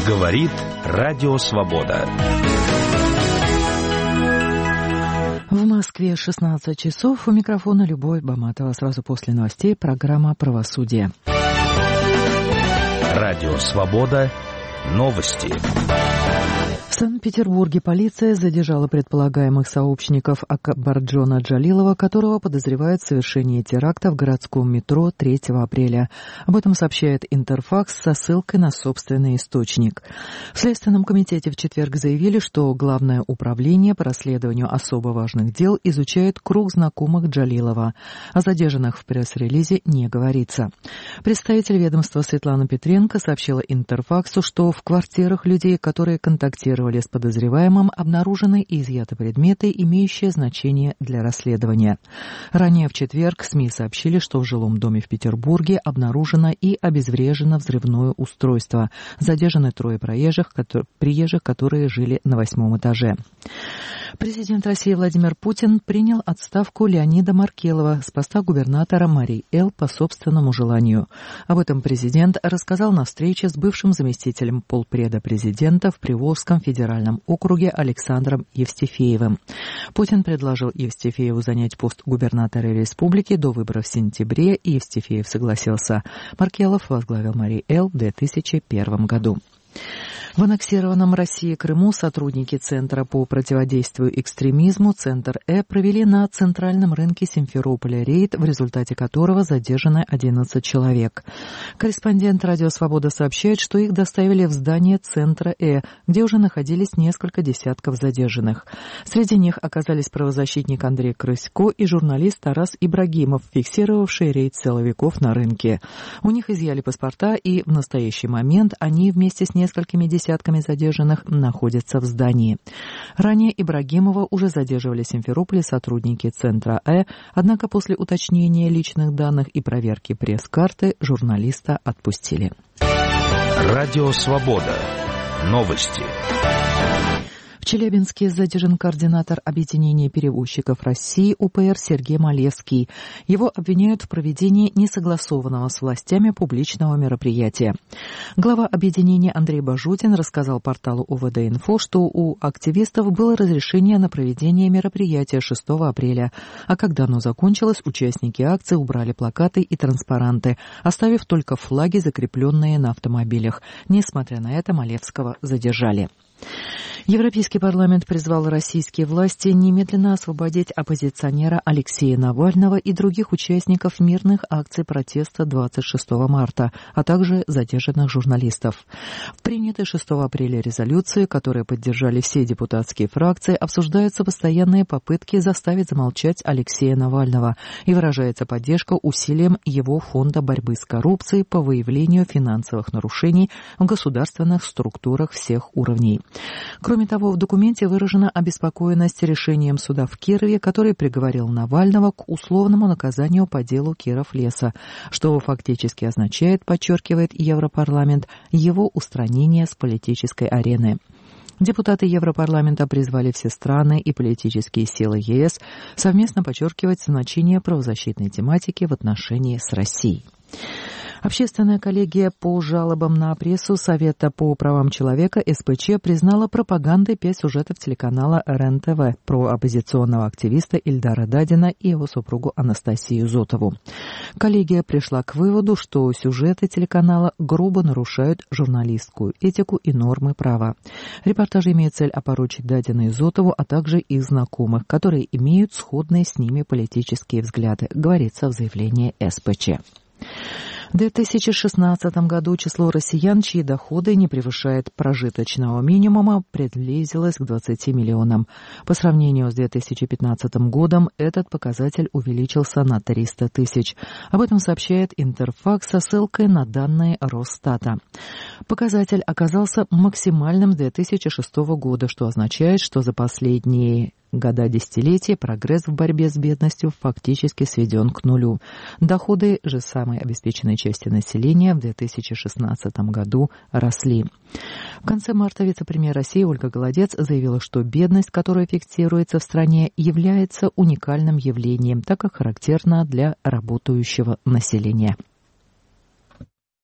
Говорит Радио Свобода. В Москве 16 часов. У микрофона Любовь Баматова. Сразу после новостей программа «Правосудие». Радио Свобода. Новости. В Санкт-Петербурге полиция задержала предполагаемых сообщников Акбарджона Джалилова, которого подозревают в совершении теракта в городском метро 3 апреля. Об этом сообщает Интерфакс со ссылкой на собственный источник. В Следственном комитете в четверг заявили, что Главное управление по расследованию особо важных дел изучает круг знакомых Джалилова. О задержанных в пресс-релизе не говорится. Представитель ведомства Светлана Петренко сообщила Интерфаксу, что в квартирах людей, которые контактировали с подозреваемым, обнаружены и изъяты предметы, имеющие значение для расследования. Ранее в четверг СМИ сообщили, что в жилом доме в Петербурге обнаружено и обезврежено взрывное устройство. Задержаны 3 приезжих, которые жили на 8 этаже. Президент России Владимир Путин принял отставку Леонида Маркелова с поста губернатора Марий-Эл по собственному желанию. Об этом президент рассказал на встрече с бывшим заместителем полпреда президента в Приволжском федеральном округе Александром Евстифеевым. Путин предложил Евстифееву занять пост губернатора республики до выборов в сентябре, и Евстифеев согласился. Маркелов возглавил Марий-Эл в 2001 году. В аннексированном Россией Крыму сотрудники Центра по противодействию экстремизму «Центр Э» провели на центральном рынке Симферополя рейд, в результате которого задержаны 11 человек. Корреспондент «Радио Свобода» сообщает, что их доставили в здание Центра Э, где уже находились несколько десятков задержанных. Среди них оказались правозащитник Андрей Крысько и журналист Тарас Ибрагимов, фиксировавший рейд силовиков на рынке. У них изъяли паспорта, и в настоящий момент они вместе с несколькими десятками задержанных находятся в здании. Ранее Ибрагимова уже задерживали в Симферополе сотрудники Центра Э, однако после уточнения личных данных и проверки пресс-карты журналиста отпустили. Радио Свобода. Новости. В Челябинске задержан координатор объединения перевозчиков России УПР Сергей Малевский. Его обвиняют в проведении несогласованного с властями публичного мероприятия. Глава объединения Андрей Бажутин рассказал порталу ОВД-Инфо, что у активистов было разрешение на проведение мероприятия 6 апреля, а когда оно закончилось, участники акции убрали плакаты и транспаранты, оставив только флаги, закрепленные на автомобилях. Несмотря на это, Малевского задержали. Европейский парламент призвал российские власти немедленно освободить оппозиционера Алексея Навального и других участников мирных акций протеста 26 марта, а также задержанных журналистов. В принятой 6 апреля резолюции, которую поддержали все депутатские фракции, обсуждаются постоянные попытки заставить замолчать Алексея Навального и выражается поддержка усилиям его фонда борьбы с коррупцией по выявлению финансовых нарушений в государственных структурах всех уровней. Кроме того, в документе выражена обеспокоенность решением суда в Кирове, который приговорил Навального к условному наказанию по делу Киров-Леса, что фактически означает, подчеркивает Европарламент, его устранение с политической арены. Депутаты Европарламента призвали все страны и политические силы ЕС совместно подчеркивать значение правозащитной тематики в отношении с Россией. Общественная коллегия по жалобам на прессу Совета по правам человека СПЧ признала пропагандой 5 сюжетов телеканала РЕН-ТВ про оппозиционного активиста Ильдара Дадина и его супругу Анастасию Зотову. Коллегия пришла к выводу, что сюжеты телеканала грубо нарушают журналистскую этику и нормы права. Репортажи имеют цель опорочить Дадина и Зотову, а также их знакомых, которые имеют сходные с ними политические взгляды, говорится в заявлении СПЧ. В 2016 году число россиян, чьи доходы не превышают прожиточного минимума, приблизилось к 20 миллионам. По сравнению с 2015 годом этот показатель увеличился на 300 тысяч. Об этом сообщает Интерфакс со ссылкой на данные Росстата. Показатель оказался максимальным с 2006 года, что означает, что за последние года десятилетия прогресс в борьбе с бедностью фактически сведен к нулю. Доходы же самой обеспеченной части населения в 2016 году росли. В конце марта вице-премьер России Ольга Голодец заявила, что бедность, которая фиксируется в стране, является уникальным явлением, так как характерна для работающего населения.